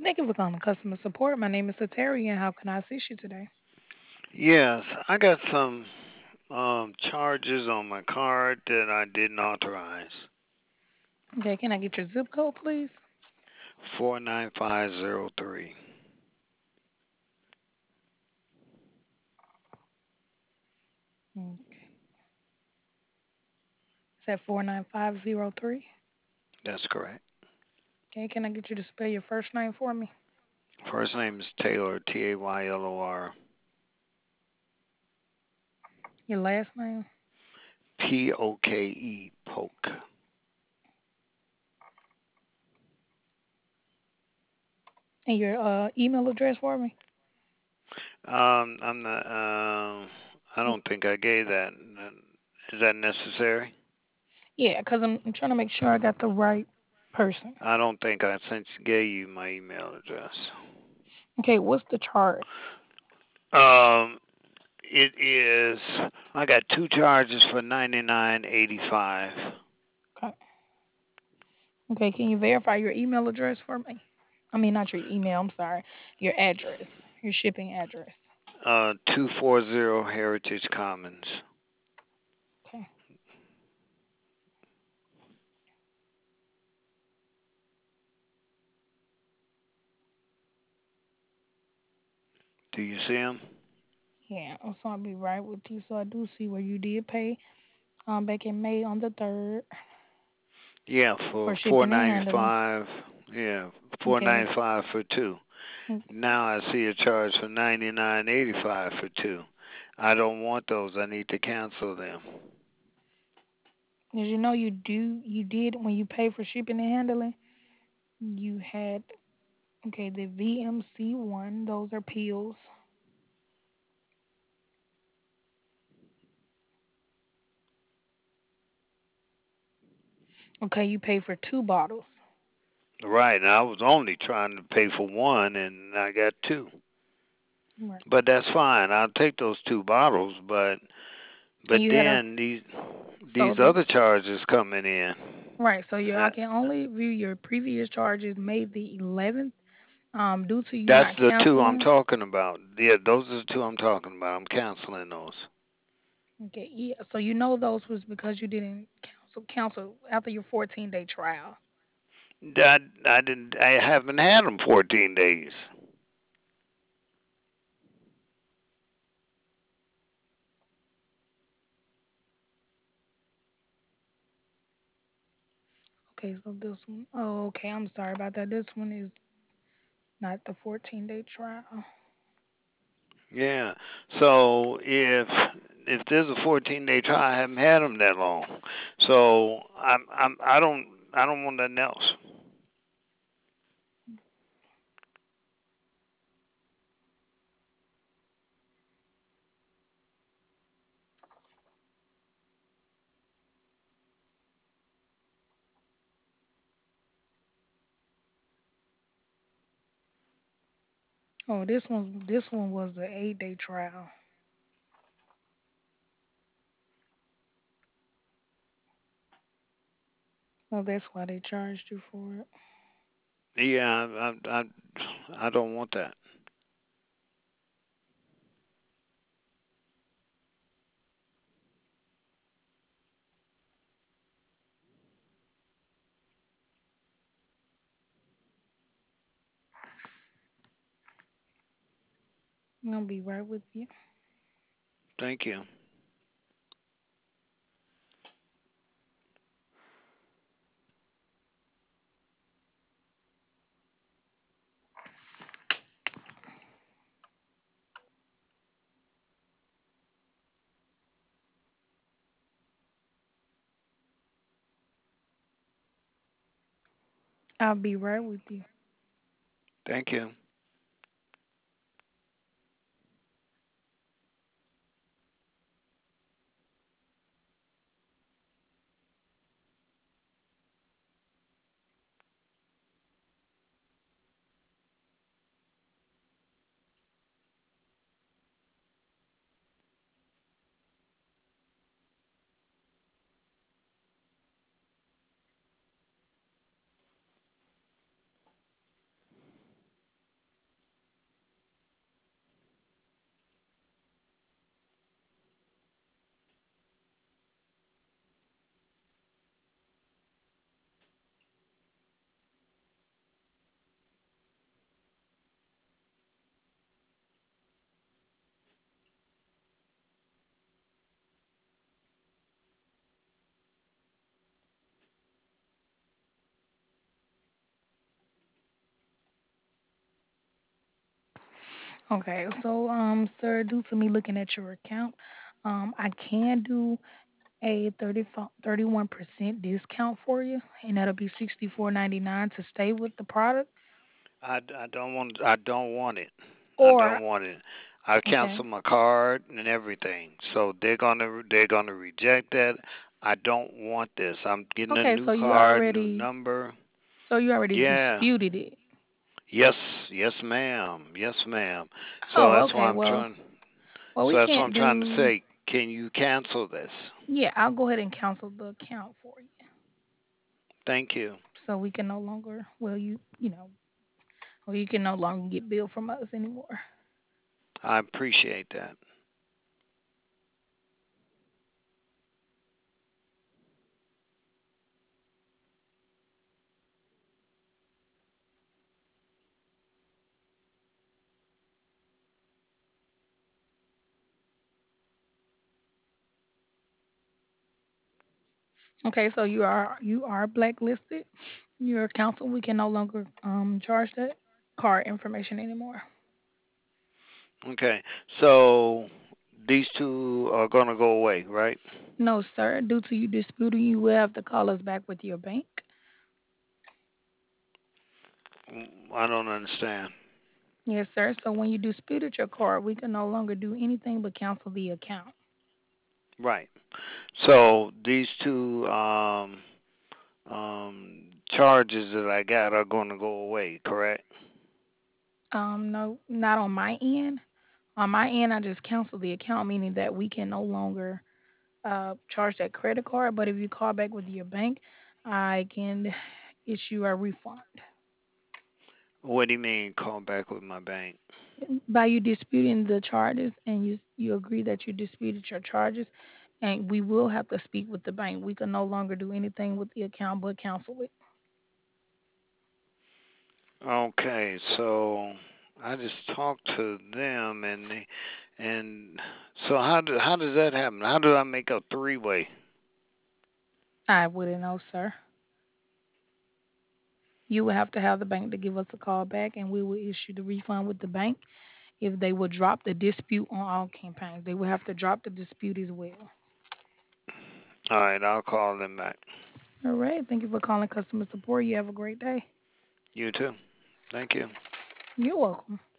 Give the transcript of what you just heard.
Thank you for calling customer support. My name is Sateri, and how can I assist you today? Yes, I got some charges on my card that I didn't authorize. Okay, can I get your zip code, please? 49503. Okay. Is that 49503? That's correct. Okay, can I get you to spell your first name for me? First name is Taylor, Taylor. Your last name? Poke. And your email address for me? I'm not. I don't think I gave that. Is that necessary? Yeah, because I'm trying to make sure I got the right person. I don't think I since gave you my email address. Okay, what's the charge? Um, it is. I got two charges for 99.85. Okay. Okay, can you verify your email address for me? I mean, not your email, I'm sorry. Your address, your shipping address. 240 Heritage Commons. Okay. Do you see them? Yeah, so I'll be right with you. So I do see where you did pay back in May on the 3rd Yeah, for for four shipping and ninety handling. five. Yeah, four Okay. ninety five for two. Now I see a charge for 99.85 for two. I don't want those. I need to cancel them. As you know, you did when you pay for shipping and handling, you had, okay, the VMC one, those are pills. Okay, you pay for two bottles. Right, and I was only trying to pay for one, and I got two. Right. But that's fine. I'll take those two bottles. And But you had a, then so these the, other charges coming in. right, so I Uh, can only view your previous charges May the 11th, due to you That's not the two I'm canceling. talking about. Yeah, those are the two I'm talking about. I'm canceling those. Okay, yeah, so you know those was because you didn't cancel after your 14-day trial. I didn't. I haven't had them 14 days. Okay, so this one, oh, okay, I'm sorry about that. This one is not the 14-day trial. Yeah. So if there's a 14-day trial, I haven't had them that long. So I don't want nothing else. Oh, this one was the 8-day trial. Oh, that's why they charged you for it. Yeah, I don't want that. I'll be right with you. Thank you. I'll be right with you. Thank you. Okay, so sir, due to me looking at your account, I can do a 31% discount for you, and that'll be 64.99 to stay with the product. I don't want it. I Or don't want it. I okay, canceled my card and everything. So they're gonna reject that. I don't want this. I'm getting a okay, new card, new number. so you already Yeah. disputed it. Yes, yes ma'am. Yes ma'am. So Oh, that's why okay. I'm trying Well, so we that's what I'm can't trying to do. say. Can you cancel this? Yeah, I'll go ahead and cancel the account for you, Thank you. so we can no longer. Well, or you can no longer get billed from us anymore. I appreciate that. Okay, so you are blacklisted. Your counsel, we can no longer charge that card information anymore. Okay. So these two are gonna go away, right? No, sir. Due to you disputing, you will have to call us back with your bank. I don't understand. Yes, sir. So when you disputed your card, we can no longer do anything but cancel the account. Right. So these two charges that I got are going to go away, correct? No, not on my end. On my end, I just canceled the account, meaning that we can no longer charge that credit card. But if you call back with your bank, I can issue a refund. What do you mean call back with my bank? By you disputing the charges and you agree that you disputed your charges, and we will have to speak with the bank. We can no longer do anything with the account but cancel it. Okay, so I just talked to them and so how does that happen? How do I make a three-way? I wouldn't know, sir. You would have to have the bank to give us a call back, and we will issue the refund with the bank if they would drop the dispute on all campaigns. They would have to drop the dispute as well. All right, I'll call them back. All right. Thank you for calling customer support. You have a great day. You too. Thank you. You're welcome.